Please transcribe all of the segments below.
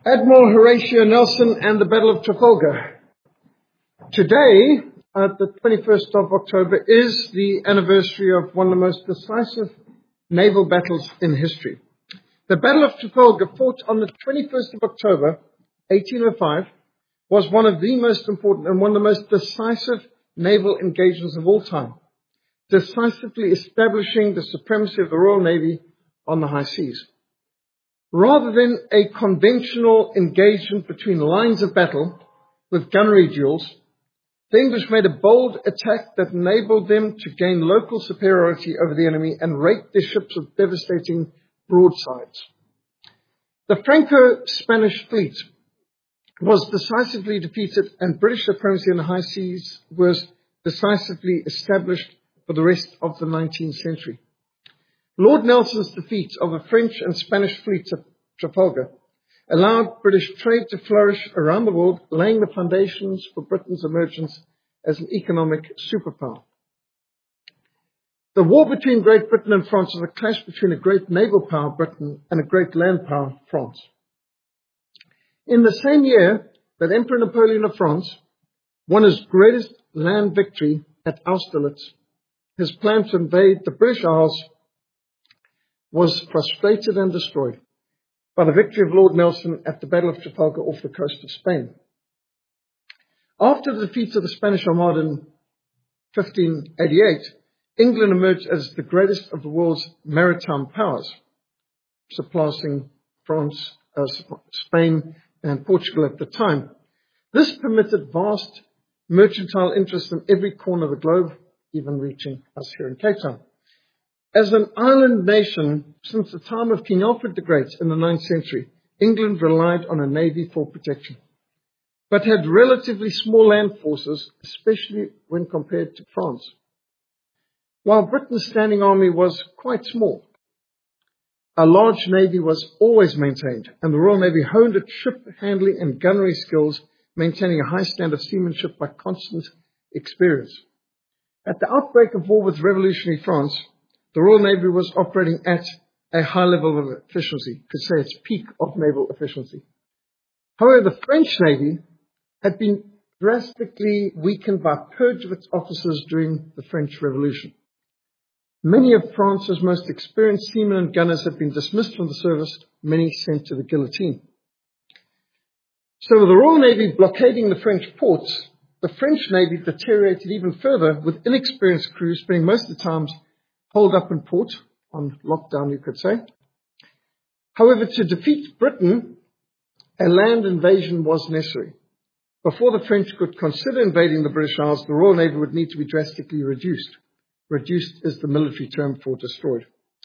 Admiral Horatio Nelson and the Battle of Trafalgar. Today, the 21st of October, is the anniversary of one of the most decisive naval battles in history. The Battle of Trafalgar, fought on the 21st of October, 1805, was one of the most important and one of the most decisive naval engagements of all time, decisively establishing the supremacy of the Royal Navy on the high seas. Rather than a conventional engagement between lines of battle with gunnery duels, the English made a bold attack that enabled them to gain local superiority over the enemy and rake their ships with devastating broadsides. The Franco-Spanish fleet was decisively defeated, and British supremacy in the high seas was decisively established for the rest of the 19th century. Lord Nelson's defeat of the French and Spanish fleets at Trafalgar allowed British trade to flourish around the world, laying the foundations for Britain's emergence as an economic superpower. The war between Great Britain and France was a clash between a great naval power, Britain, and a great land power, France. In the same year that Emperor Napoleon of France won his greatest land victory at Austerlitz, his plan to invade the British Isles was frustrated and destroyed by the victory of Lord Nelson at the Battle of Trafalgar off the coast of Spain. After the defeat of the Spanish Armada in 1588, England emerged as the greatest of the world's maritime powers, surpassing France, Spain, and Portugal at the time. This permitted vast mercantile interest in every corner of the globe, even reaching us here in Cape Town. As an island nation, since the time of King Alfred the Great in the 9th century, England relied on a navy for protection, but had relatively small land forces, especially when compared to France. While Britain's standing army was quite small, a large navy was always maintained, and the Royal Navy honed its ship handling and gunnery skills, maintaining a high standard of seamanship by constant experience. At the outbreak of war with revolutionary France, the Royal Navy was operating at a high level of efficiency, could say its peak of naval efficiency. However, the French Navy had been drastically weakened by purge of its officers during the French Revolution. Many of France's most experienced seamen and gunners had been dismissed from the service, many sent to the guillotine. So with the Royal Navy blockading the French ports, the French Navy deteriorated even further, with inexperienced crews spending most of the time holed up in port, on lockdown you could say. However, to defeat Britain, a land invasion was necessary. Before the French could consider invading the British Isles, the Royal Navy would need to be drastically reduced. Reduced is the military term for destroyed.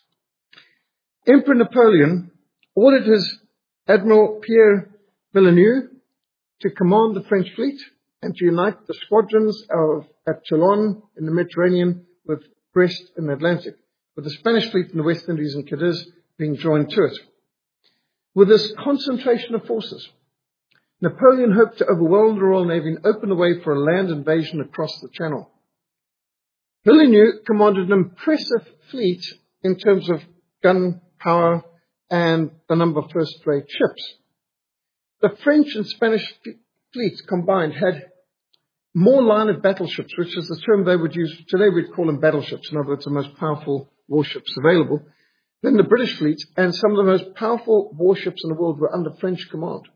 Emperor Napoleon ordered his Admiral Pierre Villeneuve to command the French fleet and to unite the squadrons at Toulon in the Mediterranean with Brest in the Atlantic, with the Spanish fleet in the West Indies and Cadiz being joined to it. With this concentration of forces, Napoleon hoped to overwhelm the Royal Navy and open the way for a land invasion across the Channel. Villeneuve commanded an impressive fleet in terms of gun power and the number of first-rate ships. The French and Spanish fleets combined had more line of battleships, which is the term they would use. Today we'd call them battleships, in other words, the most powerful warships available, than the British fleet, and some of the most powerful warships in the world were under French command.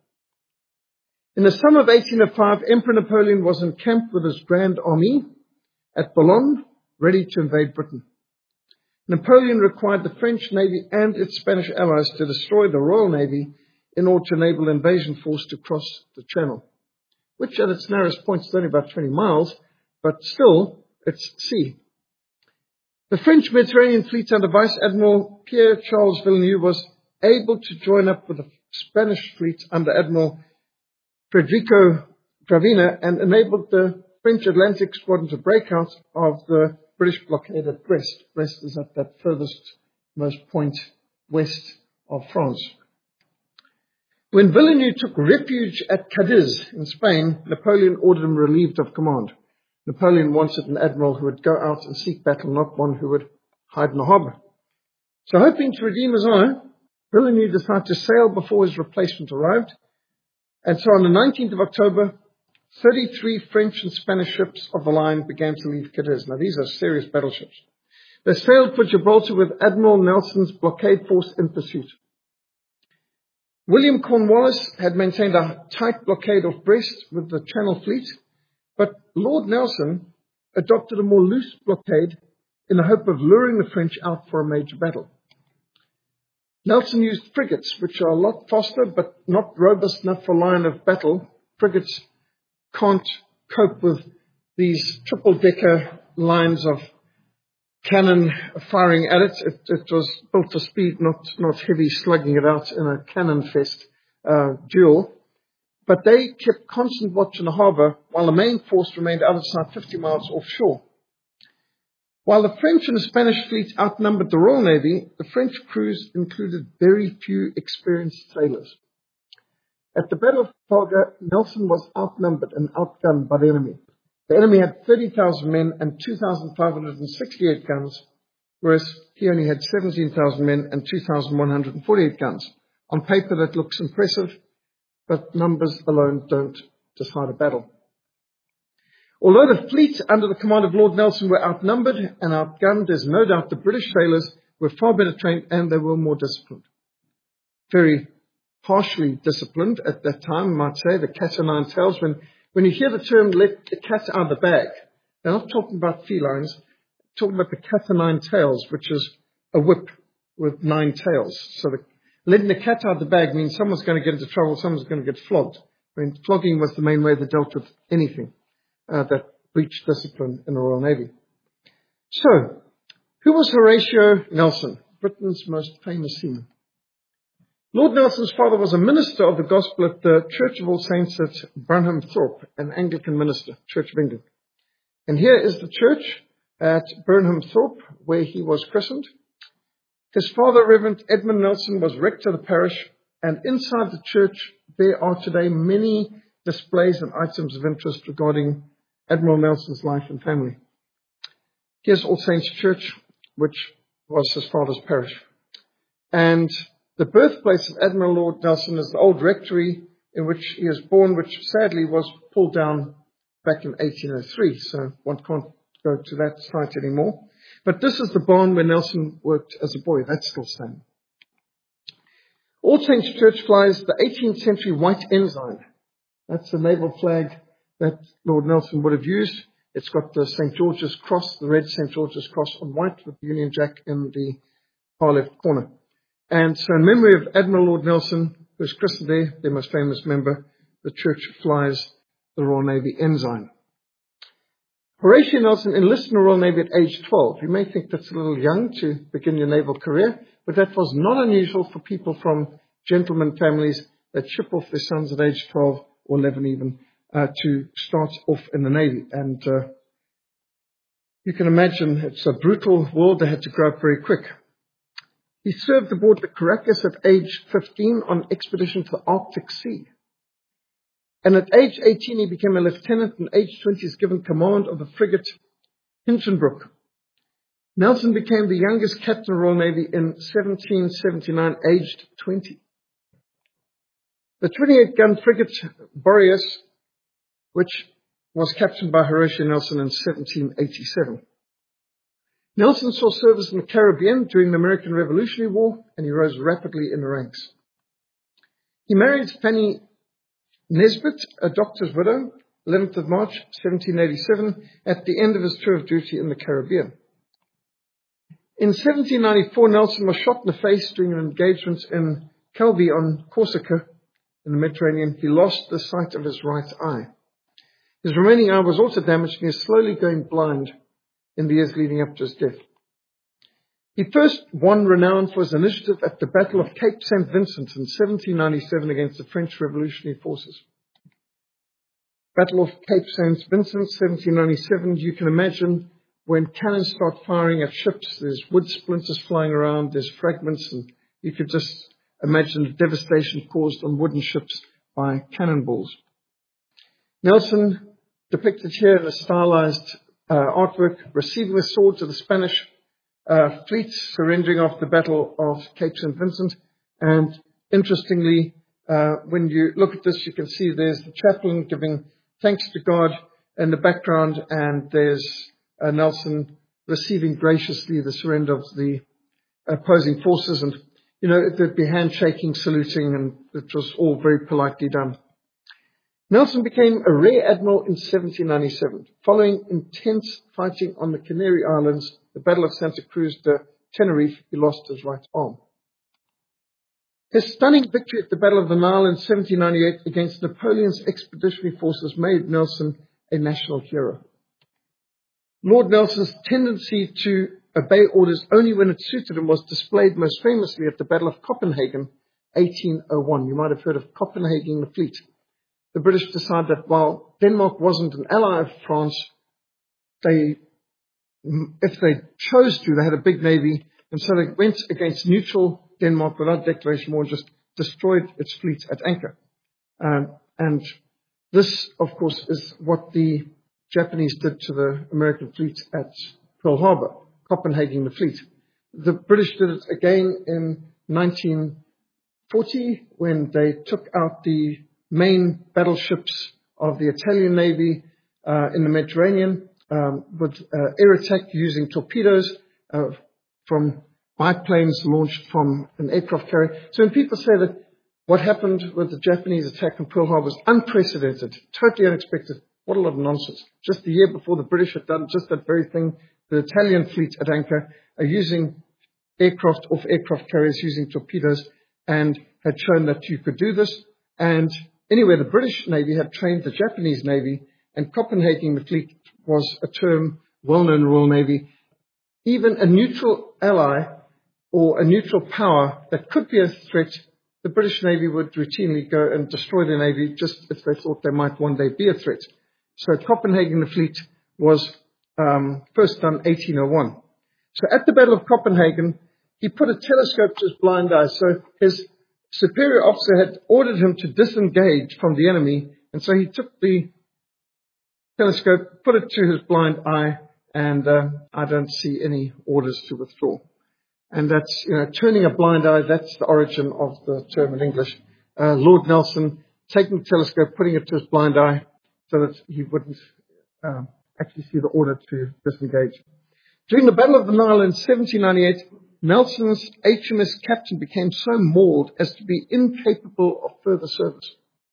In the summer of 1805, Emperor Napoleon was encamped with his Grand Army at Boulogne, ready to invade Britain. Napoleon required the French Navy and its Spanish allies to destroy the Royal Navy in order to enable the invasion force to cross the Channel, which at its narrowest point is only about 20 miles, but still, it's sea. The French Mediterranean fleet under Vice Admiral Pierre-Charles Villeneuve was able to join up with the Spanish fleet under Admiral Federico Gravina and enabled the French Atlantic squadron to break out of the British blockade at Brest. Brest is at that furthest most point west of France. When Villeneuve took refuge at Cadiz in Spain, Napoleon ordered him relieved of command. Napoleon wanted an admiral who would go out and seek battle, not one who would hide in the harbour. So hoping to redeem his honor, Villeneuve decided to sail before his replacement arrived And so on the 19th of October, 33 French and Spanish ships of the line began to leave Cadiz. Now, these are serious battleships. They sailed for Gibraltar with Admiral Nelson's blockade force in pursuit. William Cornwallis had maintained a tight blockade off Brest with the Channel Fleet, but Lord Nelson adopted a more loose blockade in the hope of luring the French out for a major battle. Nelson used frigates, which are a lot faster but not robust enough for line of battle. Frigates can't cope with these triple-decker lines of cannon firing at it. It was built for speed, not heavy slugging it out in a cannon fest duel. But they kept constant watch in the harbour while the main force remained out of sight 50 miles offshore. While the French and the Spanish fleet outnumbered the Royal Navy, the French crews included very few experienced sailors. At the Battle of Trafalgar, Nelson was outnumbered and outgunned by the enemy. The enemy had 30,000 men and 2,568 guns, whereas he only had 17,000 men and 2,148 guns. On paper, that looks impressive, but numbers alone don't decide a battle. Although the fleet under the command of Lord Nelson were outnumbered and outgunned, there's no doubt the British sailors were far better trained and they were more disciplined. Very harshly disciplined at that time, I might say, the cat o' nine tails. When you hear the term let the cat out of the bag, they're not talking about felines, they're talking about the cat o' nine tails, which is a whip with 9 tails. So letting the cat out of the bag means someone's going to get into trouble, someone's going to get flogged. I mean, flogging was the main way they dealt with anything that breached discipline in the Royal Navy. So, who was Horatio Nelson, Britain's most famous seaman? Lord Nelson's father was a minister of the gospel at the Church of All Saints at Burnham Thorpe, an Anglican minister, Church of England. And here is the church at Burnham Thorpe, where he was christened. His father, Reverend Edmund Nelson, was rector of the parish, and inside the church there are today many displays and items of interest regarding Admiral Nelson's life and family. Here's All Saints Church, which was his father's parish. And the birthplace of Admiral Lord Nelson is the old rectory in which he was born, which sadly was pulled down back in 1803, so one can't go to that site anymore. But this is the barn where Nelson worked as a boy. That's still standing. All Saints Church flies the 18th century white ensign. That's the naval flag that Lord Nelson would have used. It's got the St. George's Cross, the red St. George's Cross on white with the Union Jack in the far left corner. And so in memory of Admiral Lord Nelson, who's christened there, their most famous member, the church flies the Royal Navy ensign. Horatio Nelson enlisted in the Royal Navy at age 12. You may think that's a little young to begin your naval career, but that was not unusual for people from gentleman families that ship off their sons at age 12 or 11 even, to start off in the Navy. And you can imagine it's a brutal world. They had to grow up very quick. He served aboard the Caracas at age 15 on expedition to the Arctic Sea. And at age 18, he became a lieutenant, and age 20 is given command of the frigate Hinchinbrook. Nelson became the youngest captain of the Royal Navy in 1779, aged 20. The 28-gun frigate Boreas, which was captained by Horatio Nelson in 1787. Nelson saw service in the Caribbean during the American Revolutionary War, and he rose rapidly in the ranks. He married Fanny Nesbitt, a doctor's widow, 11th of March, 1787, at the end of his tour of duty in the Caribbean. In 1794, Nelson was shot in the face during an engagement in Calvi on Corsica in the Mediterranean. He lost the sight of his right eye. His remaining eye was also damaged, and he was slowly going blind in the years leading up to his death. He first won renown for his initiative at the Battle of Cape St. Vincent in 1797 against the French Revolutionary Forces. Battle of Cape St. Vincent, 1797, you can imagine when cannons start firing at ships, there's wood splinters flying around, there's fragments, and you could just imagine the devastation caused on wooden ships by cannonballs. Nelson, depicted here in a stylized artwork, receiving the swords of the Spanish fleet, surrendering after the Battle of Cape St. Vincent, and interestingly, When you look at this, you can see there's the chaplain giving thanks to God in the background, and there's Nelson receiving graciously the surrender of the opposing forces. And, there'd be handshaking, saluting, and it was all very politely done. Nelson became a rear admiral in 1797. Following intense fighting on the Canary Islands, the Battle of Santa Cruz de Tenerife, he lost his right arm. His stunning victory at the Battle of the Nile in 1798 against Napoleon's expeditionary forces made Nelson a national hero. Lord Nelson's tendency to obey orders only when it suited him was displayed most famously at the Battle of Copenhagen, 1801. You might have heard of Copenhagen the Fleet. The British decided that while Denmark wasn't an ally of France, if they chose to, they had a big navy, and so they went against neutral Denmark without declaration of war and just destroyed its fleet at anchor. And this, of course, is what the Japanese did to the American fleet at Pearl Harbor, Copenhagen the Fleet. The British did it again in 1940 when they took out the main battleships of the Italian Navy in the Mediterranean with air attack using torpedoes from biplanes launched from an aircraft carrier. So when people say that what happened with the Japanese attack on Pearl Harbor was unprecedented, totally unexpected, what a lot of nonsense. Just the year before, the British had done just that very thing. The Italian fleet at anchor are using aircraft off aircraft carriers using torpedoes and had shown that you could do this. And anyway, the British Navy had trained the Japanese Navy, and Copenhagen the Fleet was a term well-known in the Royal Navy. Even a neutral ally or a neutral power that could be a threat, the British Navy would routinely go and destroy the Navy just if they thought they might one day be a threat. So Copenhagen the Fleet was first done 1801. So at the Battle of Copenhagen, he put a telescope to his blind eye. So his superior officer had ordered him to disengage from the enemy, and so he took the telescope, put it to his blind eye, and I don't see any orders to withdraw. And that's, turning a blind eye, that's the origin of the term in English. Lord Nelson taking the telescope, putting it to his blind eye so that he wouldn't actually see the order to disengage. During the Battle of the Nile in 1798, Nelson's HMS captain became so mauled as to be incapable of further service.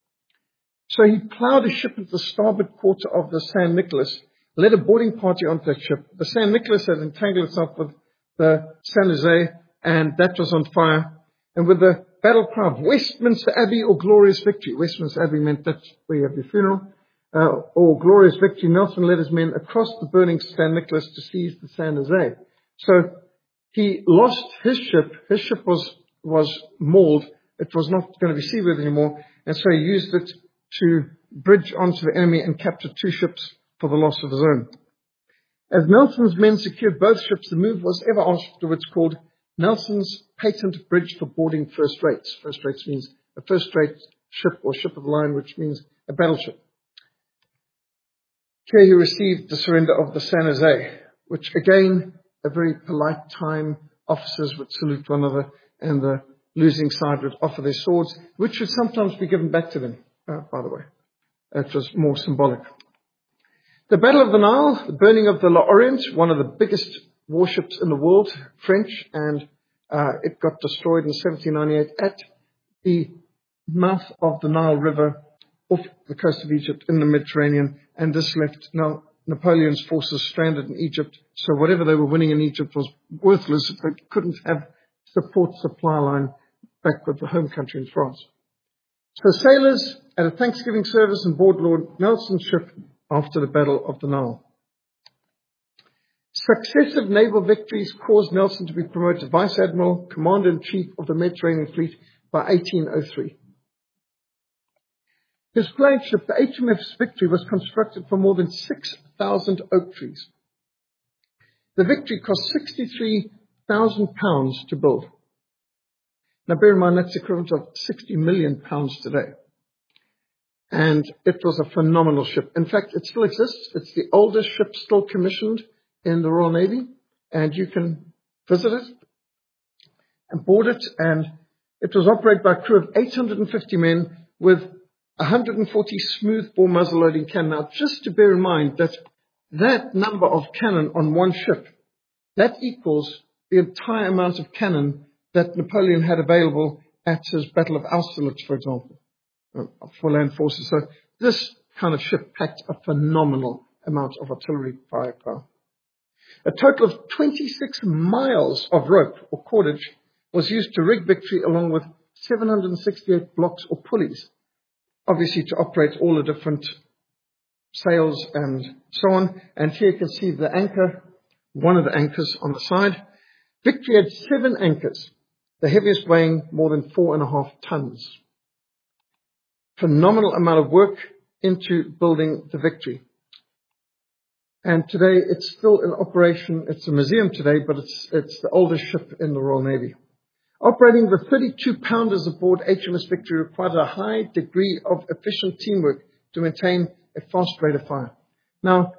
So he plowed a ship into the starboard quarter of the San Nicolas, led a boarding party onto that ship. The San Nicolas had entangled itself with the San Jose, and that was on fire. And with the battle cry of Westminster Abbey or Glorious Victory, Westminster Abbey meant that's where you have your funeral, or Glorious Victory, Nelson led his men across the burning San Nicolas to seize the San Jose. So he lost his ship. His ship was mauled. It was not going to be seaworthy anymore. And so he used it to bridge onto the enemy and capture 2 ships for the loss of his own. As Nelson's men secured both ships, the move was ever afterwards called Nelson's Patent Bridge for Boarding First Rates. First rates means a first-rate ship or ship of the line, which means a battleship. Here he received the surrender of the San Jose, which again, a very polite time. Officers would salute one another, and the losing side would offer their swords, which would sometimes be given back to them, by the way. It was more symbolic. The Battle of the Nile, the burning of the L'Orient, one of the biggest warships in the world, French, and it got destroyed in 1798 at the mouth of the Nile River off the coast of Egypt in the Mediterranean, and this left Napoleon's forces stranded in Egypt. So whatever they were winning in Egypt was worthless if they couldn't have support supply line back with the home country in France. So sailors at a Thanksgiving service on board Lord Nelson's ship after the Battle of the Nile. Successive naval victories caused Nelson to be promoted Vice Admiral, Commander-in-Chief of the Mediterranean Fleet by 1803. His flagship, the HMS Victory, was constructed from more than 6,000 oak trees. The Victory cost £63,000 to build. Now bear in mind that's equivalent of £60 million today. And it was a phenomenal ship. In fact, it still exists. It's the oldest ship still commissioned in the Royal Navy, and you can visit it and board it. And It was operated by a crew of 850 men with 140 smoothbore muzzle-loading cannon. Now, just to bear in mind that number of cannon on one ship, that equals the entire amount of cannon that Napoleon had available at his Battle of Austerlitz, for example, for land forces. So this kind of ship packed a phenomenal amount of artillery firepower. A total of 26 miles of rope or cordage was used to rig Victory, along with 768 blocks or pulleys, obviously to operate all the different sails and so on. And here you can see the anchor, one of the anchors on the side. Victory had 7 anchors, the heaviest weighing more than 4.5 tons. Phenomenal amount of work into building the Victory. And today it's still in operation. It's a museum today, but it's the oldest ship in the Royal Navy. Operating the 32-pounders aboard HMS Victory required a high degree of efficient teamwork to maintain a fast rate of fire. Now,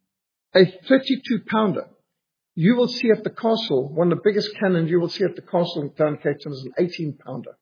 a 32-pounder, you will see at the castle, one of the biggest cannons you will see at the castle down Cape Town is an 18-pounder,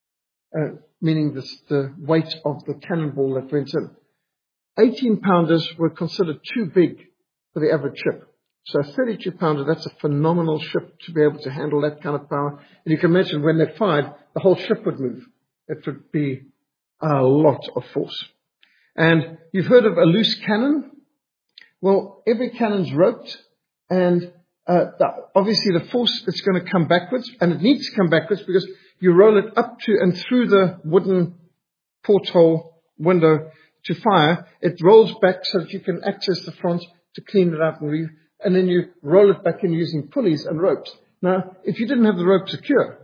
meaning the weight of the cannonball that went in. 18-pounders were considered too big for the average ship. So a 32-pounder, that's a phenomenal ship to be able to handle that kind of power. And you can imagine when they fired, the whole ship would move. It would be a lot of force. And you've heard of a loose cannon? Well, every cannon's roped, and obviously the force is going to come backwards, and it needs to come backwards because you roll it up to and through the wooden porthole window to fire. It rolls back so that you can access the front to clean it up and then you roll it back in using pulleys and ropes. Now, if you didn't have the rope secure,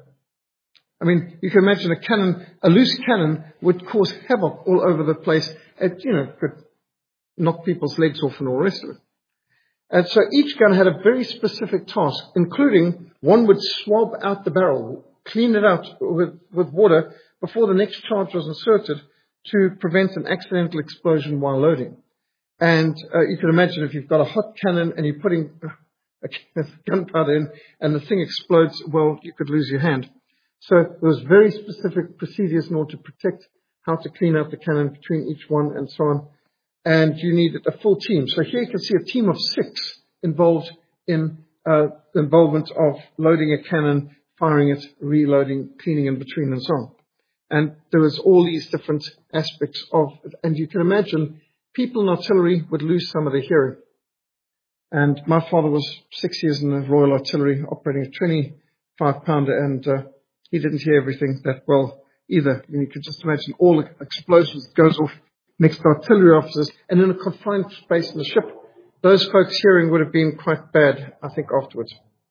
I mean, you can imagine a loose cannon would cause havoc all over the place. It, could knock people's legs off and all the rest of it. And so each gun had a very specific task, including one would swab out the barrel, clean it out with water before the next charge was inserted to prevent an accidental explosion while loading. And you can imagine if you've got a hot cannon and you're putting gunpowder in and the thing explodes, well, you could lose your hand. So there was very specific procedures in order to protect how to clean out the cannon between each one and so on. And you needed a full team. So here you can see a team of 6 involved in the involvement of loading a cannon, firing it, reloading, cleaning in between and so on. And there was all these different aspects of it. And you can imagine people in artillery would lose some of their hearing. And my father was 6 years in the Royal Artillery operating a 25-pounder, and he didn't hear everything that well either. You could just imagine all the explosions that goes off next to artillery officers, and in a confined space in the ship, those folks' hearing would have been quite bad, I think, afterwards.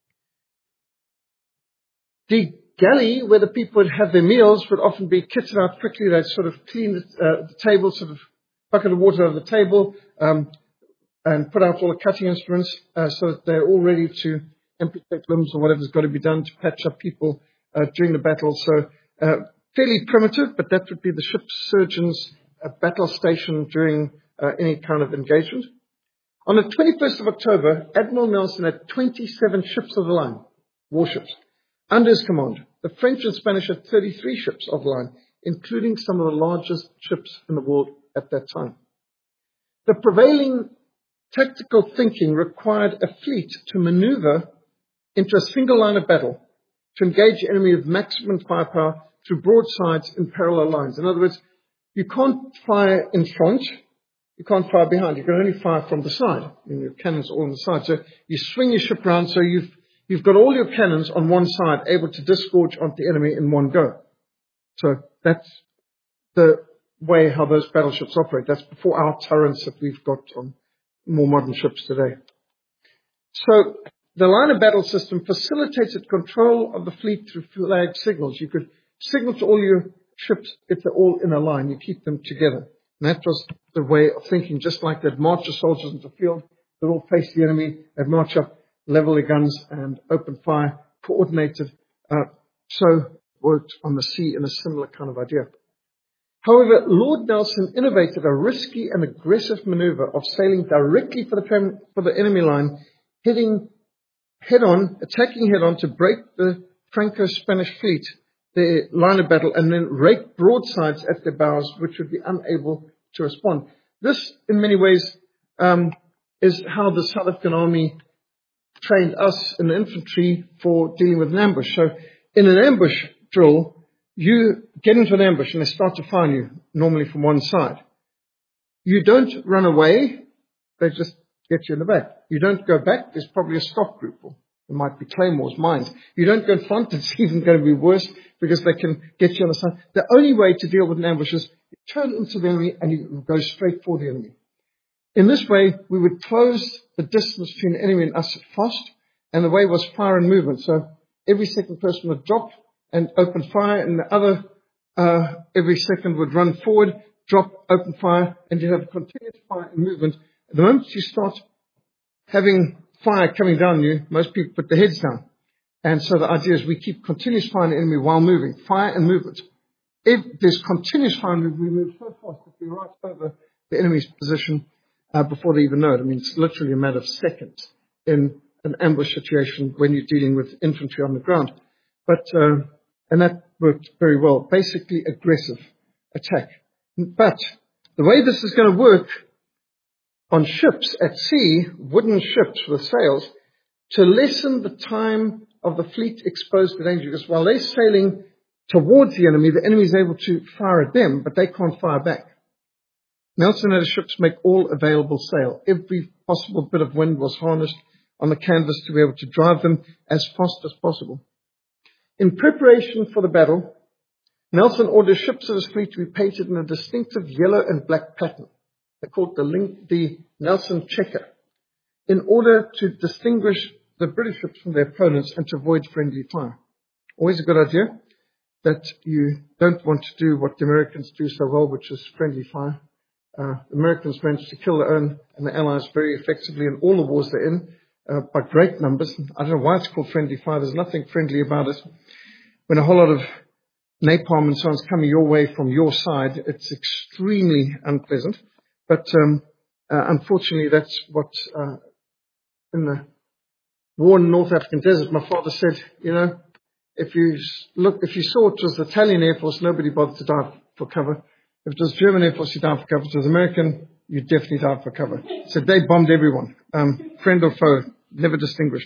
The galley where the people would have their meals would often be kitted out quickly. They'd sort of clean the table, sort of bucket of water over the table, and put out all the cutting instruments so that they're all ready to amputate limbs or whatever's got to be done to patch up people during the battle. So fairly primitive, but that would be the ship's surgeon's battle station during any kind of engagement. On the 21st of October, Admiral Nelson had 27 ships of the line, warships, under his command. The French and Spanish had 33 ships of the line, including some of the largest ships in the world at that time. The prevailing tactical thinking required a fleet to maneuver into a single line of battle to engage the enemy with maximum firepower through broadsides in parallel lines. In other words, you can't fire in front, you can't fire behind, you can only fire from the side. Your cannons are all on the side. So you swing your ship around so you've got all your cannons on one side able to disgorge onto the enemy in one go. So that's the way how those battleships operate. That's before our turrets that we've got on more modern ships today. So the line of battle system facilitated control of the fleet through flag signals. You could signal to all your ships if they're all in a line. You keep them together. And that was the way of thinking, just like they'd march the soldiers into the field, they'd all face the enemy, they'd march up, level their guns, and open fire, coordinated. So worked on the sea in a similar kind of idea. However, Lord Nelson innovated a risky and aggressive maneuver of sailing directly for the enemy line, attacking head-on to break the Franco-Spanish fleet their line of battle and then rake broadsides at their bows, which would be unable to respond. This, in many ways, is how the South African Army trained us in the infantry for dealing with an ambush. So in an ambush drill, you get into an ambush and they start to fire you, normally from one side. You don't run away, they just get you in the back. You don't go back, there's probably a stop group, or it might be claymores, mines. You don't go in front, it's even going to be worse because they can get you on the side. The only way to deal with an ambush is you turn into the enemy and you go straight for the enemy. In this way, we would close the distance between the enemy and us fast, and the way was fire and movement. So every second person would drop and open fire, and the other every second would run forward, drop, open fire, and you'd have continuous fire and movement. The moment you start having fire coming down on you, most people put their heads down. And so the idea is we keep continuous fire on the enemy while moving, fire and movement. If there's continuous fire and movement, we move so fast that we're right over the enemy's position before they even know it. I mean, it's literally a matter of seconds in an ambush situation when you're dealing with infantry on the ground. But and that worked very well. Basically, aggressive attack. But the way this is going to work on ships at sea, wooden ships with sails, to lessen the time of the fleet exposed to danger, because while they're sailing towards the enemy is able to fire at them, but they can't fire back. Nelson had his ships make all available sail. Every possible bit of wind was harnessed on the canvas to be able to drive them as fast as possible. In preparation for the battle, Nelson ordered ships of his fleet to be painted in a distinctive yellow and black pattern. They called the Nelson checker, in order to distinguish the British ships from their opponents and to avoid friendly fire. Always a good idea that you don't want to do what the Americans do so well, which is friendly fire. The Americans managed to kill their own and the Allies very effectively in all the wars they're in by great numbers. I don't know why it's called friendly fire. There's nothing friendly about it. When a whole lot of napalm and so on is coming your way from your side, it's extremely unpleasant. But unfortunately, that's what in the war in the North African desert, my father said, you know, if you saw it was the Italian Air Force, nobody bothered to dive for cover. If it was German Air Force, you dive for cover. If it was American, you definitely dive for cover. So they bombed everyone, friend or foe, never distinguished.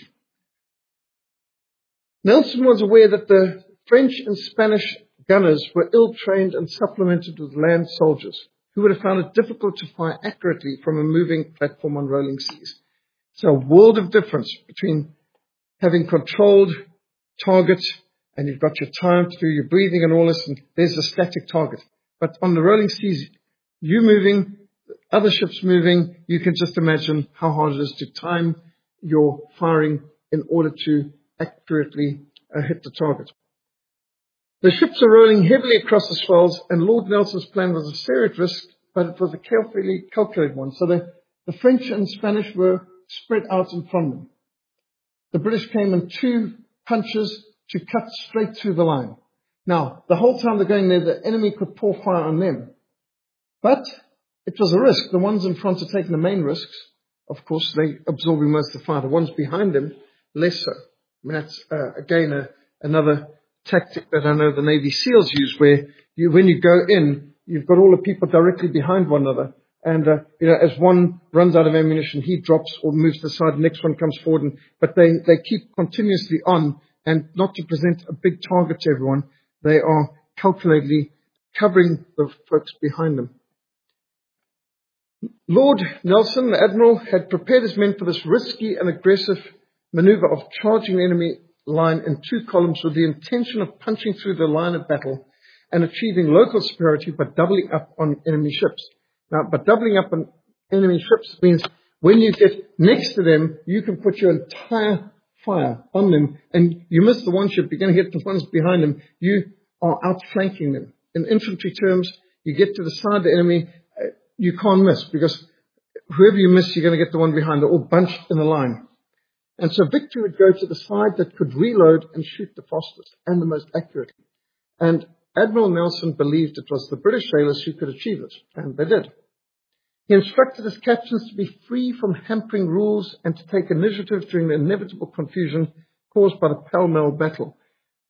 Nelson was aware that the French and Spanish gunners were ill-trained and supplemented with land soldiers who would have found it difficult to fire accurately from a moving platform on rolling seas. So a world of difference between having controlled targets and you've got your time to do your breathing and all this, and there's a static target. But on the rolling seas, you moving, other ships moving, you can just imagine how hard it is to time your firing in order to accurately hit the target. The ships are rolling heavily across the swells, and Lord Nelson's plan was a serious risk, but it was a carefully calculated one. So the French and Spanish were spread out in front of them. The British came in 2 punches to cut straight through the line. Now, the whole time they're going there, the enemy could pour fire on them. But it was a risk. The ones in front are taking the main risks. Of course, they absorbing most of the fire. The ones behind them, less so. I mean, that's, again, another tactic that I know the Navy SEALs use, where when you go in, you've got all the people directly behind one another. And, as one runs out of ammunition, he drops or moves to the side, the next one comes forward. But they keep continuously on, and not to present a big target to everyone. They are calculatedly covering the folks behind them. Lord Nelson, the Admiral, had prepared his men for this risky and aggressive maneuver of charging the enemy line in 2 columns with the intention of punching through the line of battle and achieving local superiority by doubling up on enemy ships. Now, but doubling up on enemy ships means when you get next to them, you can put your entire fire on them, and you miss the one ship, you're going to hit the ones behind them. You are outflanking them. In infantry terms, you get to the side of the enemy, you can't miss, because whoever you miss, you're going to get the one behind. They're all bunched in a line. And so victory would go to the side that could reload and shoot the fastest and the most accurately. And Admiral Nelson believed it was the British sailors who could achieve it, and they did. He instructed his captains to be free from hampering rules and to take initiative during the inevitable confusion caused by the pell-mell battle.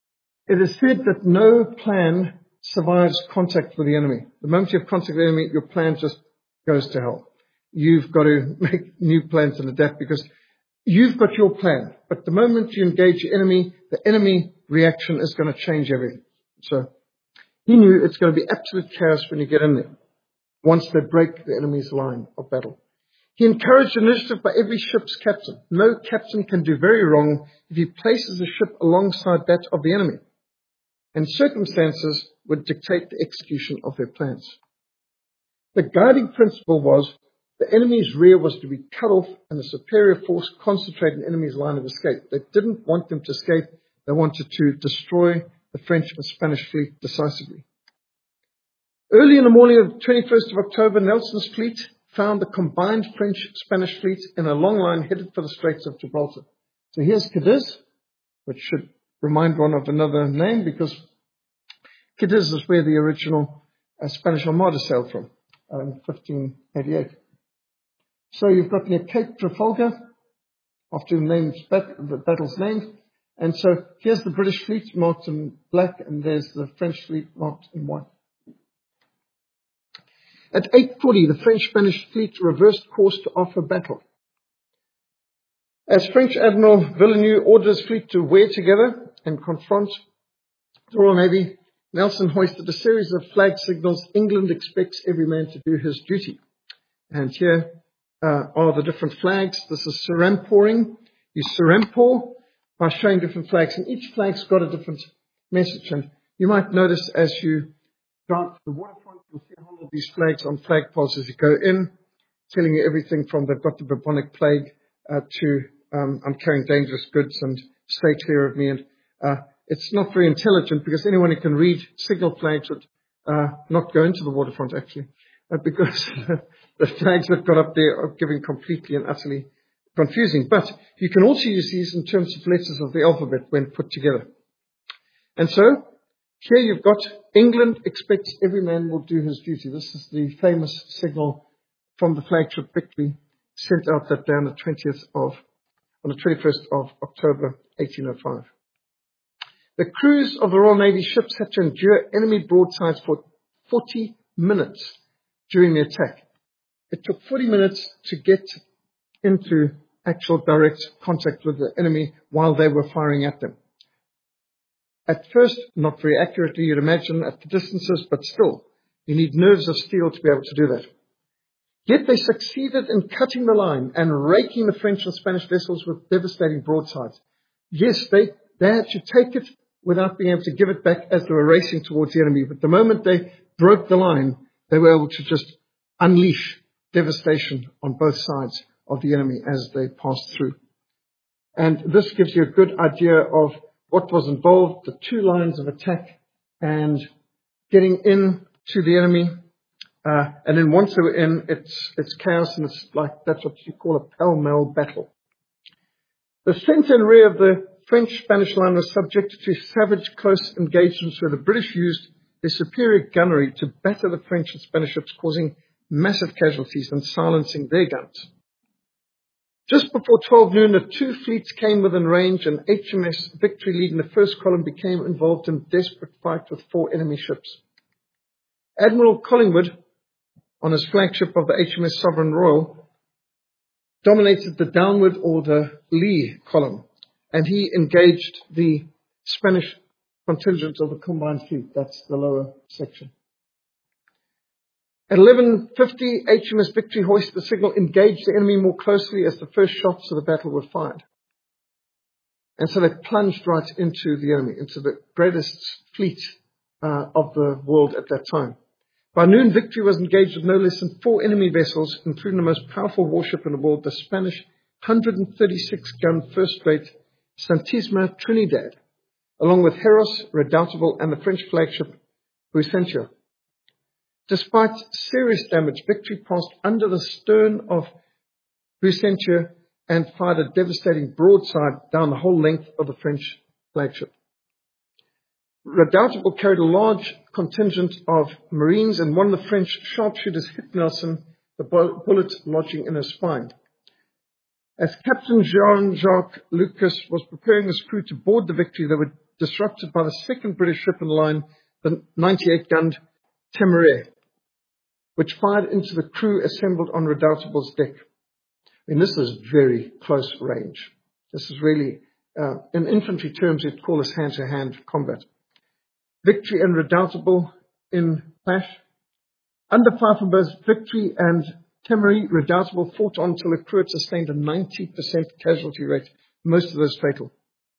It is said that no plan survives contact with the enemy. The moment you have contact with the enemy, your plan just goes to hell. You've got to make new plans and adapt because you've got your plan. But the moment you engage the enemy reaction is going to change everything. So he knew it's going to be absolute chaos when you get in there, once they break the enemy's line of battle. He encouraged initiative by every ship's captain. No captain can do very wrong if he places a ship alongside that of the enemy, and circumstances would dictate the execution of their plans. The guiding principle was the enemy's rear was to be cut off and the superior force concentrate on the enemy's line of escape. They didn't want them to escape. They wanted to destroy the French and Spanish fleet decisively. Early in the morning of the 21st of October, Nelson's fleet found the combined French-Spanish fleet in a long line headed for the Straits of Gibraltar. So here's Cadiz, which should remind one of another name because Cadiz is where the original Spanish Armada sailed from in 1588. So you've got near Cape Trafalgar, after the battle's named. And so here's the British fleet marked in black, and there's the French fleet marked in white. At 8:40, the French-Spanish fleet reversed course to offer battle. As French Admiral Villeneuve ordered his fleet to wear together and confront the Royal Navy, Nelson hoisted a series of flag signals. England expects every man to do his duty. And here are the different flags. This is Serampouring. You Serampore by showing different flags, and each flag's got a different message. And you might notice as you drive to the waterfront, you'll see a whole lot of these flags on flagpoles as you go in, telling you everything from they've got the bubonic plague to I'm carrying dangerous goods and stay clear of me. And it's not very intelligent because anyone who can read signal flags would not go into the waterfront actually, because the flags they've got up there are giving completely and utterly confusing. But you can also use these in terms of letters of the alphabet when put together. And so here you've got England expects every man will do his duty. This is the famous signal from the flagship Victory, sent out that day on the 21st of October, 1805. The crews of the Royal Navy ships had to endure enemy broadsides for 40 minutes during the attack. It took 40 minutes to get into actual direct contact with the enemy while they were firing at them. At first, not very accurately, you'd imagine, at the distances, but still, you need nerves of steel to be able to do that. Yet they succeeded in cutting the line and raking the French and Spanish vessels with devastating broadsides. Yes, they had to take it without being able to give it back as they were racing towards the enemy. But the moment they broke the line, they were able to just unleash devastation on both sides of the enemy as they passed through. And this gives you a good idea of what was involved, the two lines of attack and getting in to the enemy. And then once they were in, it's chaos, and it's like, that's what you call a pell-mell battle. The center and rear of the French-Spanish line was subjected to savage close engagements where the British used their superior gunnery to batter the French and Spanish ships, causing massive casualties and silencing their guns. Just before 12 noon, the two fleets came within range, and HMS Victory, leading the first column, became involved in a desperate fight with 4 enemy ships. Admiral Collingwood, on his flagship of the HMS Sovereign Royal, dominated the downward or the lee column, and he engaged the Spanish contingent of the combined fleet. That's the lower section. At 11:50, HMS Victory hoisted the signal, engaged the enemy more closely as the first shots of the battle were fired. And so they plunged right into the enemy, into the greatest fleet of the world at that time. By noon, Victory was engaged with no less than 4 enemy vessels, including the most powerful warship in the world, the Spanish 136-gun first-rate Santisima Trinidad, along with Heros, Redoutable, and the French flagship Bucentia. Despite serious damage, Victory passed under the stern of Bucentia and fired a devastating broadside down the whole length of the French flagship. Redoutable carried a large contingent of Marines, and one of the French sharpshooters hit Nelson, the bullet lodging in his spine. As Captain Jean-Jacques Lucas was preparing his crew to board the Victory, they were disrupted by the second British ship in the line, the 98-gun Temeraire, which fired into the crew assembled on Redoutable's deck. And this is very close range. This is really, in infantry terms, you'd call this hand-to-hand combat. Victory and Redoutable in clash. Under fire from both Victory and Temeraire, Redoutable fought on till the crew had sustained a 90% casualty rate, most of those fatal.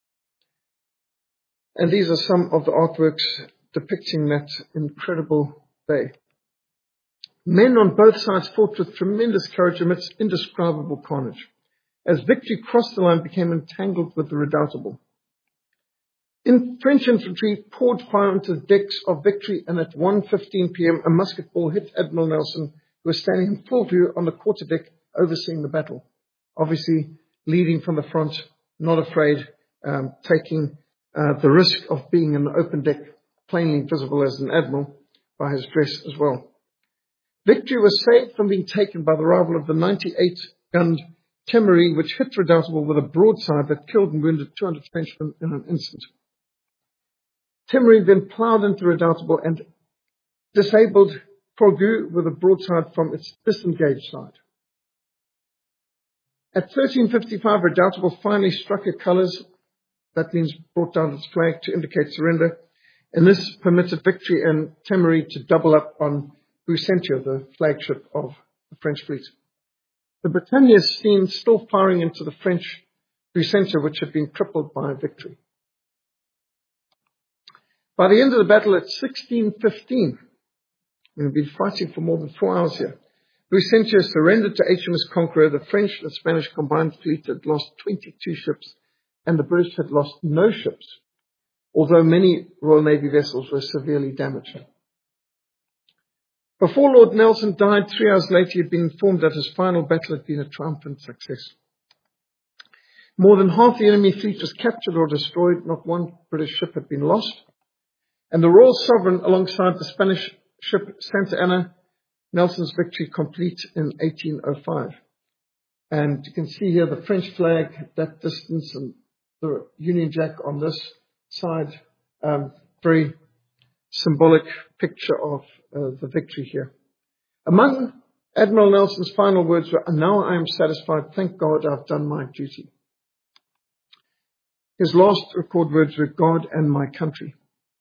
And these are some of the artworks depicting that incredible day. Men on both sides fought with tremendous courage amidst indescribable carnage, as Victory crossed the line, became entangled with the Redoutable. French infantry poured fire into the decks of Victory, and at 1:15 p.m. a musket ball hit Admiral Nelson, who was standing in full view on the quarterdeck overseeing the battle. Obviously leading from the front, not afraid, taking the risk of being in the open deck, plainly visible as an admiral by his dress as well. Victory was saved from being taken by the arrival of the 98-gun Temeraire, which hit Redoutable with a broadside that killed and wounded 200 Frenchmen in an instant. Temeraire then ploughed into Redoutable and disabled Forgue with a broadside from its disengaged side. At 13:55, Redoutable finally struck her colours. That means brought down its flag to indicate surrender. And this permitted Victory and Temeraire to double up on Bucentio, the flagship of the French fleet. The Britannia is seen still firing into the French Bucentio, which had been crippled by Victory. By the end of the battle at 16:15, we've been fighting for more than 4 hours here, Bucentio surrendered to HMS Conqueror. The French and Spanish combined fleet had lost 22 ships, and the British had lost no ships, although many Royal Navy vessels were severely damaged. Before Lord Nelson died 3 hours later, he had been informed that his final battle had been a triumphant success. More than half the enemy fleet was captured or destroyed. Not one British ship had been lost. And the Royal Sovereign, alongside the Spanish ship Santa Ana, Nelson's victory, complete in 1805. And you can see here the French flag at that distance and the Union Jack on this side. Very symbolic picture of the victory here. Among Admiral Nelson's final words were, "Now I am satisfied. Thank God I've done my duty." His last recorded words were, "God and my country."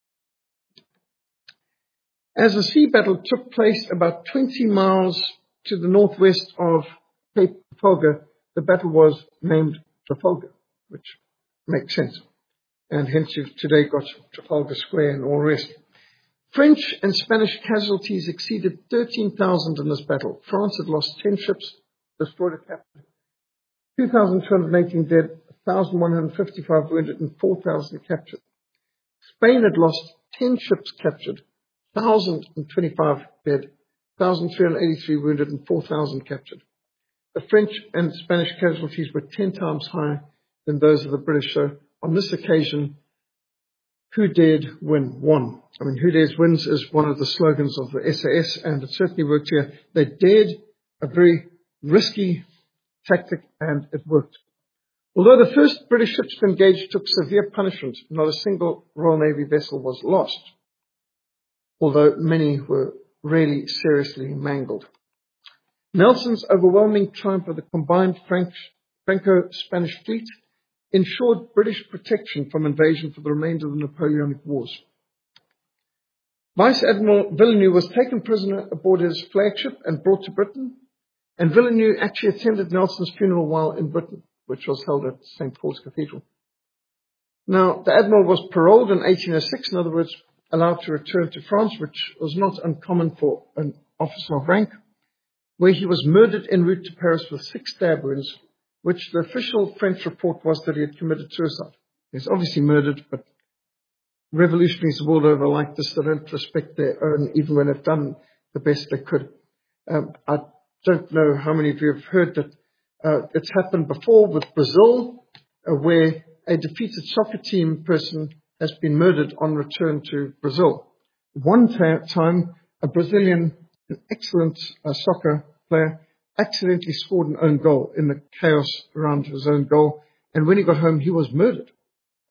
As the sea battle took place about 20 miles to the northwest of Cape Trafalgar, the battle was named Trafalgar, which makes sense. And hence you've today got Trafalgar Square and all the rest. French and Spanish casualties exceeded 13,000 in this battle. France had lost 10 ships, destroyed or captured, 2,218 dead, 1,155 wounded, and 4,000 captured. Spain had lost 10 ships captured, 1,025 dead, 1,383 wounded, and 4,000 captured. The French and Spanish casualties were 10 times higher than those of the British. So on this occasion, who dared win won. I mean, who dares wins is one of the slogans of the SAS, and it certainly worked here. They dared a very risky tactic, and it worked. Although the first British ships to engage took severe punishment, not a single Royal Navy vessel was lost, although many were really seriously mangled. Nelson's overwhelming triumph of the combined Franco-Spanish fleet ensured British protection from invasion for the remainder of the Napoleonic Wars. Vice Admiral Villeneuve was taken prisoner aboard his flagship and brought to Britain, and Villeneuve actually attended Nelson's funeral while in Britain, which was held at St. Paul's Cathedral. Now, the Admiral was paroled in 1806, in other words, allowed to return to France, which was not uncommon for an officer of rank, where he was murdered en route to Paris with 6 stab wounds, which the official French report was that he had committed suicide. He was obviously murdered, but revolutionaries the world over like this, they don't respect their own, even when they've done the best they could. I don't know how many of you have heard that it's happened before with Brazil, where a defeated soccer team person has been murdered on return to Brazil. One time, a Brazilian, an excellent soccer player, accidentally scored an own goal in the chaos around his own goal, and when he got home, he was murdered. And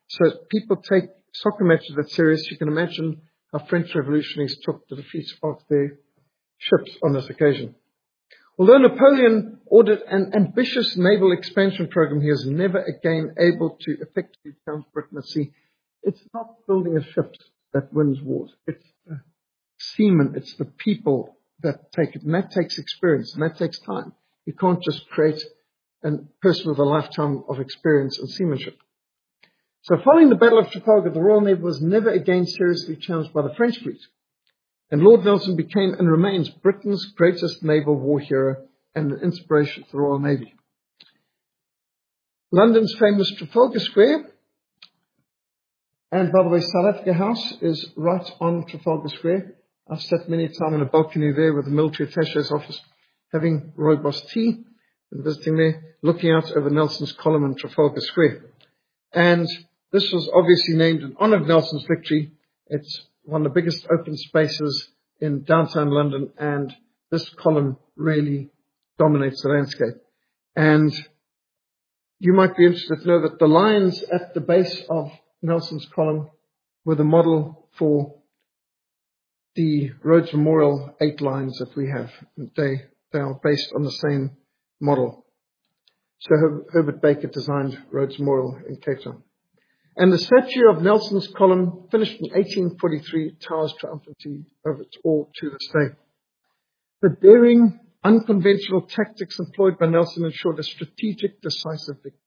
So people take soccer matches that serious. You can imagine how French revolutionaries took the defeat of their ships on this occasion. Although Napoleon ordered an ambitious naval expansion program, he was never again able to effectively challenge Britain at sea. It's not building a ship that wins wars. It's the seamen, it's the people that take it. And that takes experience, and that takes time. You can't just create a person with a lifetime of experience in seamanship. So following the Battle of Trafalgar, the Royal Navy was never again seriously challenged by the French fleet. And Lord Nelson became and remains Britain's greatest naval war hero and an inspiration for the Royal Navy. London's famous Trafalgar Square, and by the way, South Africa House is right on Trafalgar Square. I've sat many a time on a balcony there with the military attaché's office, having rooibos tea and visiting there, looking out over Nelson's column in Trafalgar Square. And this was obviously named in honor of Nelson's victory. It's one of the biggest open spaces in downtown London, and this column really dominates the landscape. And you might be interested to know that the lines at the base of Nelson's column were the model for the Rhodes Memorial 8 lines that we have. They are based on the same model. So Herbert Baker designed Rhodes Memorial in Cape Town. And the statue of Nelson's column, finished in 1843, towers triumphantly over it all to this day. The daring, unconventional tactics employed by Nelson ensured a strategic, decisive victory.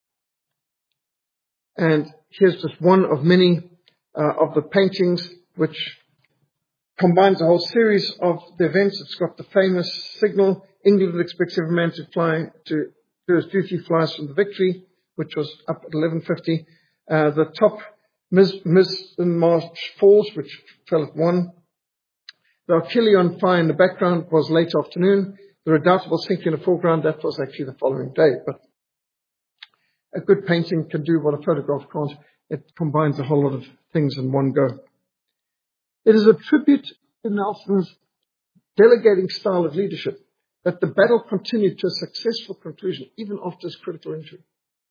And here's just one of many of the paintings which combines a whole series of the events. It's got the famous signal, England expects every man to do his duty, flies from the Victory, which was up at 11:50. The top March Falls, which fell at 1. The Achille on fire in the background was late afternoon. The Redoubtable sinking in the foreground, that was actually the following day. But a good painting can do what a photograph can't. It combines a whole lot of things in one go. It is a tribute to Nelson's delegating style of leadership that the battle continued to a successful conclusion, even after his critical injury.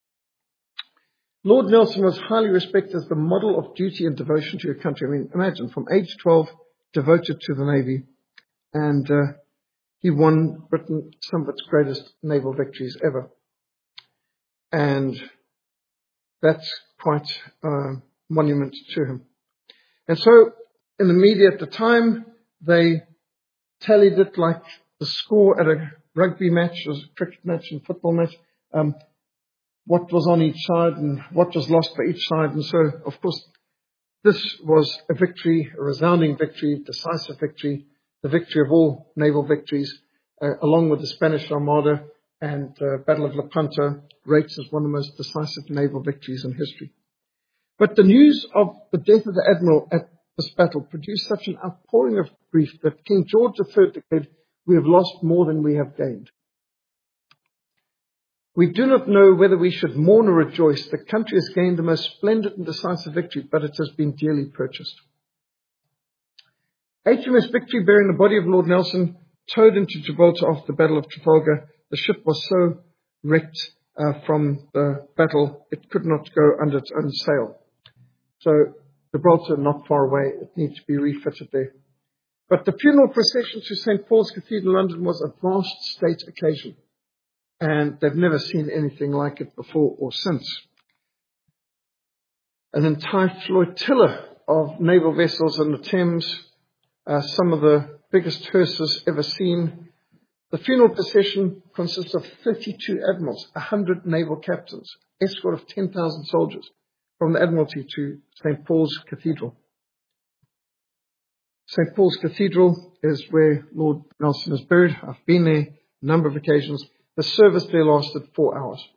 Lord Nelson was highly respected as the model of duty and devotion to your country. I mean, imagine, from age 12, devoted to the Navy, and he won Britain some of its greatest naval victories ever. And that's quite a monument to him. And so, in the media at the time, they tallied it like the score at a rugby match, or a cricket match and football match, what was on each side and what was lost by each side. And so, of course, this was a victory, a resounding victory, decisive victory, the victory of all naval victories, along with the Spanish Armada and Battle of Lepanto, rates as one of the most decisive naval victories in history. But the news of the death of the Admiral at this battle produced such an outpouring of grief that King George III declared, "We have lost more than we have gained." We do not know whether we should mourn or rejoice. The country has gained the most splendid and decisive victory, but it has been dearly purchased. HMS Victory, bearing the body of Lord Nelson, towed into Gibraltar after the Battle of Trafalgar. The ship was so wrecked from the battle, it could not go under its own sail. So Gibraltar, not far away, it needs to be refitted there. But the funeral procession to St. Paul's Cathedral, London, was a vast state occasion. And they've never seen anything like it before or since. An entire flotilla of naval vessels in the Thames, some of the biggest hearses ever seen. The funeral procession consists of 32 admirals, 100 naval captains, escort of 10,000 soldiers from the Admiralty to St. Paul's Cathedral. St. Paul's Cathedral is where Lord Nelson is buried. I've been there a number of occasions. The service there lasted 4 hours.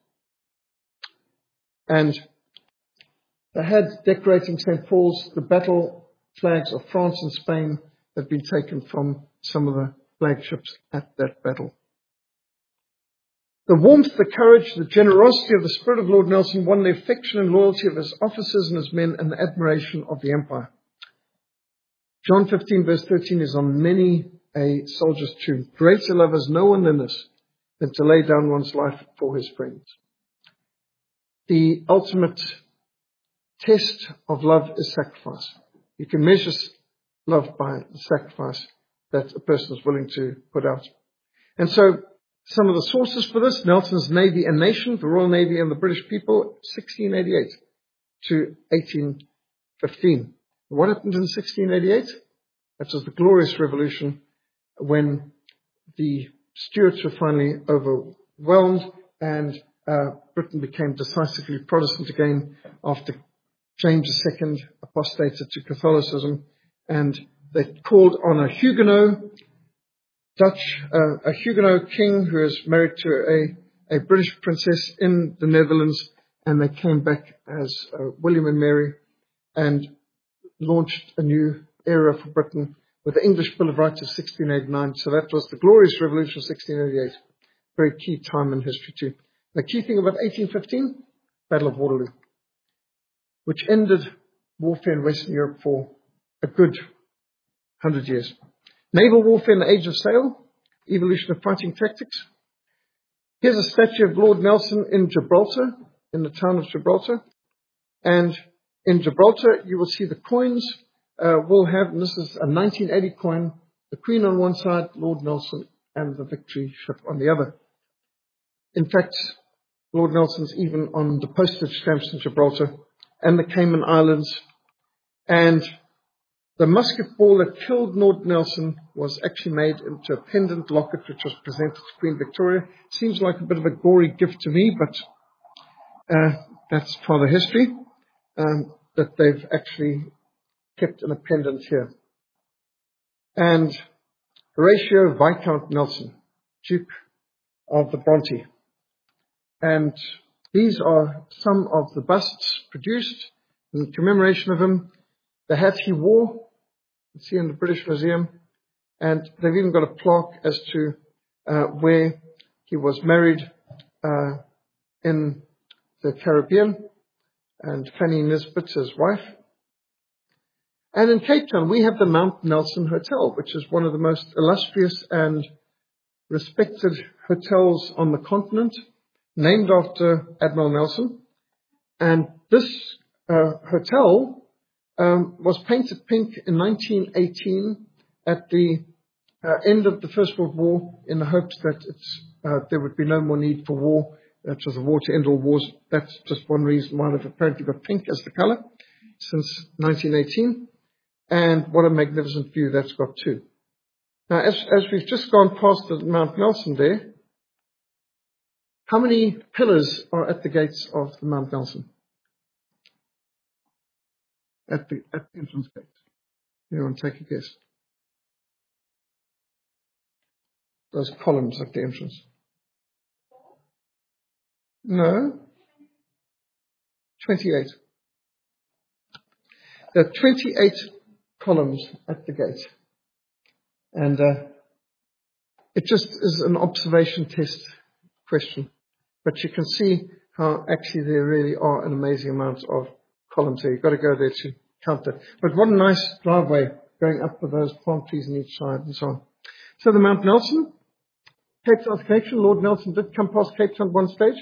And they had decorating St. Paul's the battle flags of France and Spain that had been taken from some of the flagships at that battle. The warmth, the courage, the generosity of the spirit of Lord Nelson won the affection and loyalty of his officers and his men and the admiration of the empire. John 15 verse 13 is on many a soldier's tomb. Greater love has no one than this, than to lay down one's life for his friends. The ultimate test of love is sacrifice. You can measure love by the sacrifice that a person is willing to put out. And so some of the sources for this, Nelson's Navy and Nation, the Royal Navy and the British People, 1688 to 1815. What happened in 1688? That was the Glorious Revolution, when the Stuarts were finally overwhelmed and Britain became decisively Protestant again after James II apostated to Catholicism, and they called on a Huguenot king who is married to a British princess in the Netherlands, and they came back as William and Mary and launched a new era for Britain with the English Bill of Rights of 1689. So that was the Glorious Revolution of 1688. Very key time in history too. The key thing about 1815, Battle of Waterloo, which ended warfare in Western Europe for a good 100 years. Naval warfare in the Age of Sail, evolution of fighting tactics. Here's a statue of Lord Nelson in Gibraltar, in the town of Gibraltar. And in Gibraltar, you will see the coins will have, and this is a 1980 coin, the Queen on one side, Lord Nelson, and the Victory ship on the other. In fact, Lord Nelson's even on the postage stamps in Gibraltar and the Cayman Islands. And the musket ball that killed Lord Nelson was actually made into a pendant locket which was presented to Queen Victoria. Seems like a bit of a gory gift to me, but that's part of history that they've actually kept in a pendant here. And Horatio Viscount Nelson, Duke of the Bronte. And these are some of the busts produced in commemoration of him. The hat he wore, you see in the British Museum, and they've even got a plaque as to where he was married in the Caribbean, and Fanny Nisbet, his wife. And in Cape Town, we have the Mount Nelson Hotel, which is one of the most illustrious and respected hotels on the continent, named after Admiral Nelson. And this hotel was painted pink in 1918 at the end of the First World War, in the hopes that there would be no more need for war. That was a war to end all wars. That's just one reason why they've apparently got pink as the color since 1918. And what a magnificent view that's got too. Now, as we've just gone past the Mount Nelson there, how many pillars are at the gates of the Mount Nelson? At the entrance gate. Anyone take a guess? Those columns at the entrance. No. 28. There are 28 columns at the gate. And it just is an observation test question. But you can see how actually there really are an amazing amount of columns there. You've got to go there to count that. But what a nice driveway going up with those palm trees on each side and so on. So the Mount Nelson, Cape Town's connection. Lord Nelson did come past Cape Town at one stage.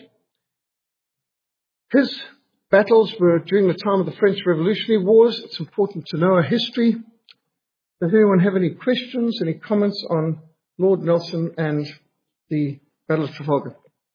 His battles were during the time of the French Revolutionary Wars. It's important to know our history. Does anyone have any questions, any comments on Lord Nelson and the Battle of Trafalgar?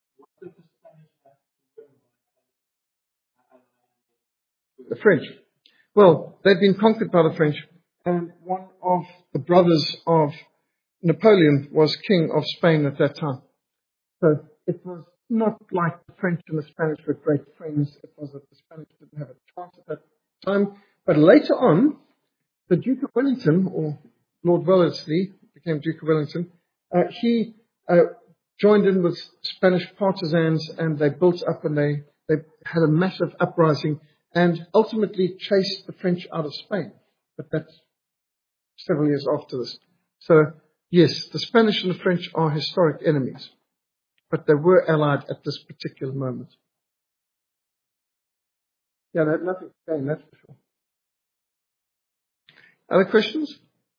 The French. Well, they'd been conquered by the French, and one of the brothers of Napoleon was king of Spain at that time. So it was not like the French and the Spanish were great friends. It was that the Spanish didn't have a chance at that time. But later on, the Duke of Wellington, or Lord Wellesley, became Duke of Wellington, he joined in with Spanish partisans, and they built up, and they had a massive uprising and ultimately chased the French out of Spain. But that's several years after this. So, yes, the Spanish and the French are historic enemies, but they were allied at this particular moment. Yeah, they had nothing to gain, that's for sure. Other questions?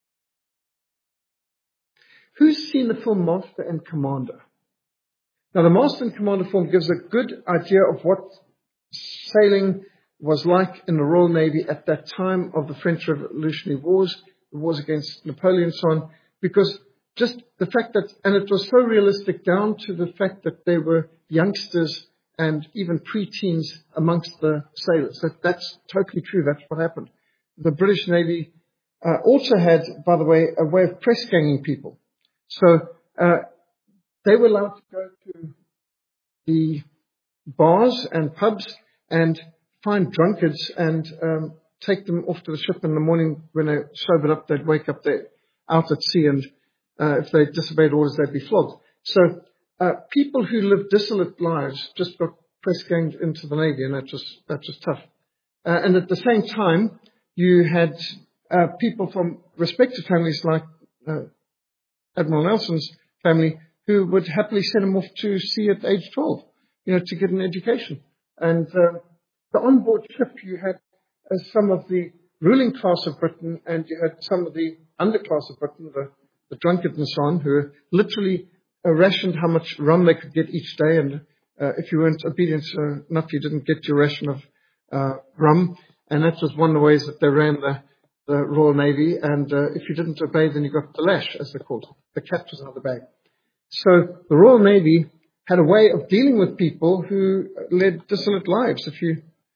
Who's seen the film Master and Commander? Now, the Master and Commander film gives a good idea of what sailing was like in the Royal Navy at that time of the French Revolutionary Wars, the wars against Napoleon and so on, because just the fact that, and it was so realistic down to the fact that there were youngsters and even pre-teens amongst the sailors. That's totally true. That's what happened. The British Navy also had, by the way, a way of press ganging people. So they were allowed to go to the bars and pubs and find drunkards and take them off to the ship in the morning. When they sobered up, they'd wake up there out at sea, and if they disobeyed orders, they'd be flogged. So people who lived dissolute lives just got press ganged into the Navy, and that was tough. And at the same time, you had people from respected families like Admiral Nelson's family who would happily send him off to sea at age 12, to get an education. And the onboard ship, you had some of the ruling class of Britain, and you had some of the underclass of Britain, the drunkards and so on, who literally rationed how much rum they could get each day. And if you weren't obedient enough, you didn't get your ration of rum. And that was one of the ways that they ran the Royal Navy. And if you didn't obey, then you got the lash, as they're called. The cat was out of the bag. So the Royal Navy had a way of dealing with people who led dissolute lives. If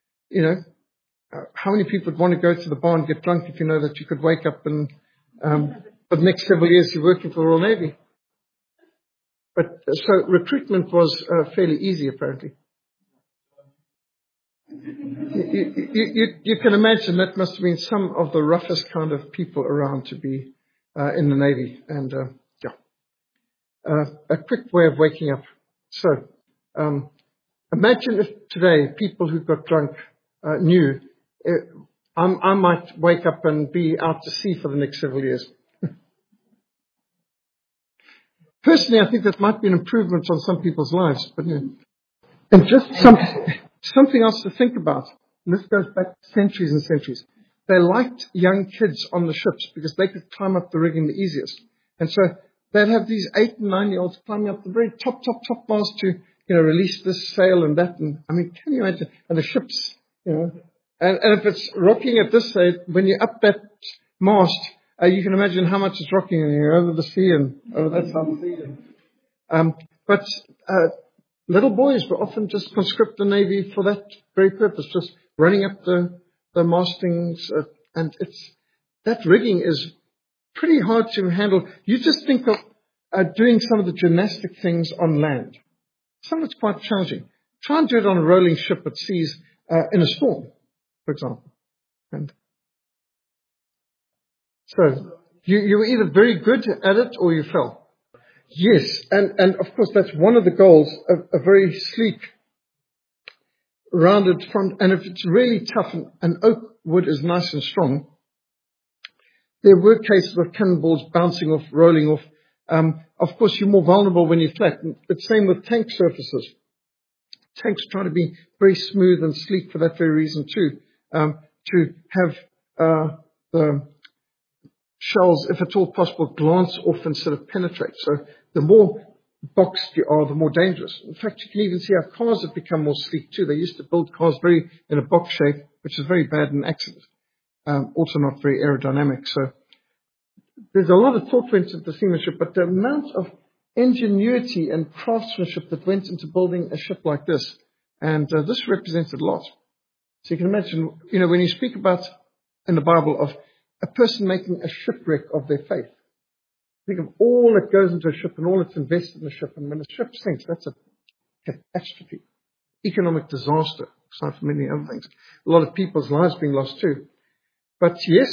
how many people would want to go to the bar and get drunk if you know that you could wake up and for the next several years you're working for the Royal Navy? But so recruitment was fairly easy, apparently. You can imagine that must have been some of the roughest kind of people around to be in the Navy. And a quick way of waking up. So imagine if today people who got drunk knew I might wake up and be out to sea for the next several years. Personally, I think that might be an improvement on some people's lives. But and just something else to think about. And this goes back centuries and centuries. They liked young kids on the ships because they could climb up the rigging the easiest. And so they'd have these 8 and 9-year-olds climbing up the very top mast to, release this sail and that. And I mean, can you imagine? And the ships, and if it's rocking at this side, when you're up that mast, you can imagine how much it's rocking and you're over the sea and over that side of the sea. But little boys were often just conscript the Navy for that very purpose, just running up the mastings. And that rigging is pretty hard to handle. You just think of doing some of the gymnastic things on land. Some of it's quite challenging. Try and do it on a rolling ship at seas in a storm, for example. And so you were either very good at it or you fell. Yes, and of course that's one of the goals, a very sleek, rounded front. And if it's really tough and oak wood is nice and strong, there were cases of cannonballs bouncing off, rolling off. Of course, you're more vulnerable when you're flat. But same with tank surfaces. Tanks try to be very smooth and sleek for that very reason too, to have the shells, if at all possible, glance off instead of penetrate. So the more boxed you are, the more dangerous. In fact, you can even see how cars have become more sleek too. They used to build cars very in a box shape, which is very bad in accident. Also not very aerodynamic. So there's a lot of thought went into seamanship, but the amount of ingenuity and craftsmanship that went into building a ship like this, and this represented a lot. So you can imagine, when you speak about in the Bible of a person making a shipwreck of their faith, think of all that goes into a ship and all that's invested in the ship. And when a ship sinks, that's a catastrophe, economic disaster, aside from many other things. A lot of people's lives being lost too. But yes,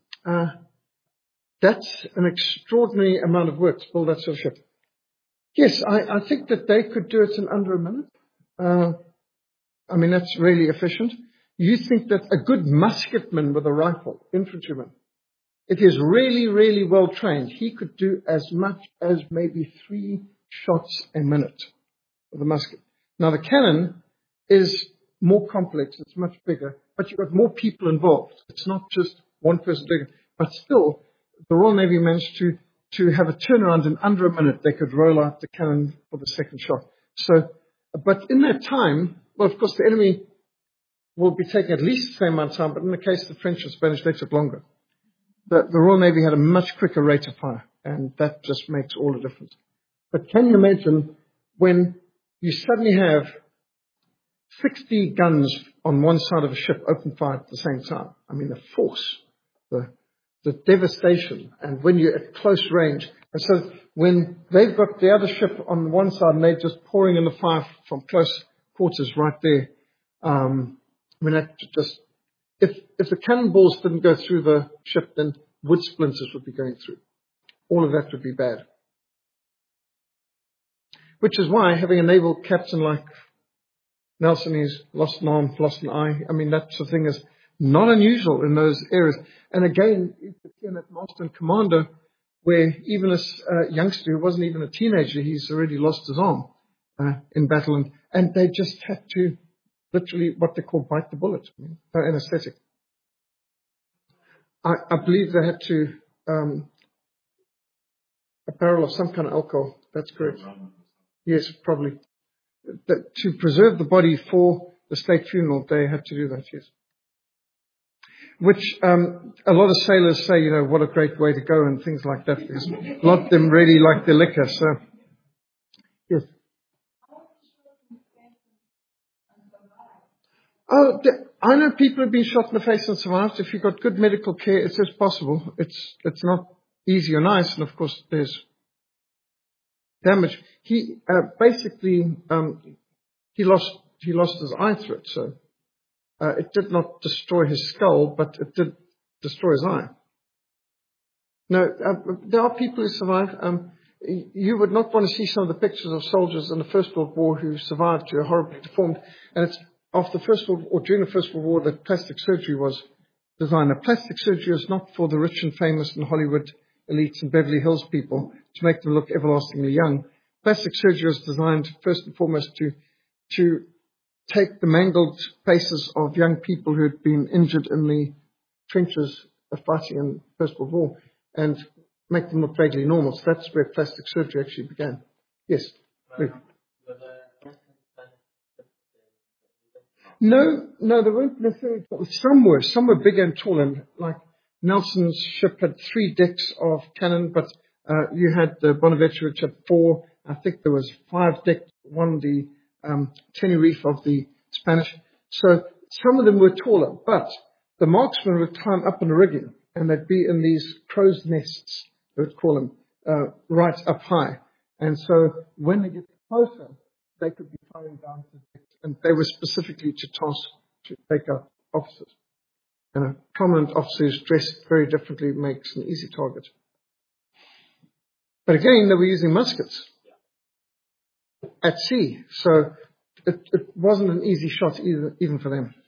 that's an extraordinary amount of work to build that sort of ship. Yes, I think that they could do it in under a minute. That's really efficient. You think that a good musketman with a rifle, infantryman, if he's really, really well trained, he could do as much as maybe 3 shots a minute with a musket. Now, the cannon is more complex. It's much bigger, but you've got more people involved. It's not just one person doing it. But still, the Royal Navy managed to have a turnaround in under a minute. They could roll out the cannon for the second shot. So, but in that time, well, of course, the enemy will be taking at least the same amount of time, but in the case of the French and Spanish, they took longer. The Royal Navy had a much quicker rate of fire, and that just makes all the difference. But can you imagine when you suddenly have 60 guns on one side of a ship open fire at the same time? I mean, the force, the devastation, and when you're at close range. And so when they've got the other ship on one side and they're just pouring in the fire from close quarters right there, I mean, that just, if the cannonballs didn't go through the ship, then wood splinters would be going through. All of that would be bad. Which is why having a naval captain like Nelson, he's lost an arm, lost an eye. I mean, that sort of thing is not unusual in those areas. And again, you could see in that master and commander, where even a youngster who wasn't even a teenager, he's already lost his arm in battle. And they just had to literally what they call bite the bullet, anesthetic. I believe they had to, a barrel of some kind of alcohol. That's correct. Yes, probably. To preserve the body for the state funeral, they had to do that, yes. Which a lot of sailors say, what a great way to go and things like that. Because a lot of them really like the liquor. So, yes. Oh, I know people have been shot in the face and survived. If you've got good medical care, it's just possible. It's not easy or nice, and of course there's damage. He basically he lost his eye through it, so it did not destroy his skull, but it did destroy his eye. No, there are people who survive. You would not want to see some of the pictures of soldiers in the First World War who survived, who are horribly deformed, and it's after the First World or during the First World War that plastic surgery was designed. Now, plastic surgery is not for the rich and famous and Hollywood elites and Beverly Hills people to make them look everlastingly young. Plastic surgery was designed first and foremost to take the mangled faces of young people who had been injured in the trenches of fighting in the First World War and make them look vaguely normal. So that's where plastic surgery actually began. Yes. No, they weren't necessarily tall. Some were big and tall, and like Nelson's ship had 3 decks of cannon, but you had the Bonaventure, which had 4. I think there was 5 decks, one the Tenerife of the Spanish. So some of them were taller, but the marksmen would climb up in the rigging, and they'd be in these crow's nests, they would call them, right up high. And so when they get closer, they could be firing down to the decks, and they were specifically to take out officers. And a prominent officer who's dressed very differently makes an easy target. But again, they were using muskets at sea, so it wasn't an easy shot even for them.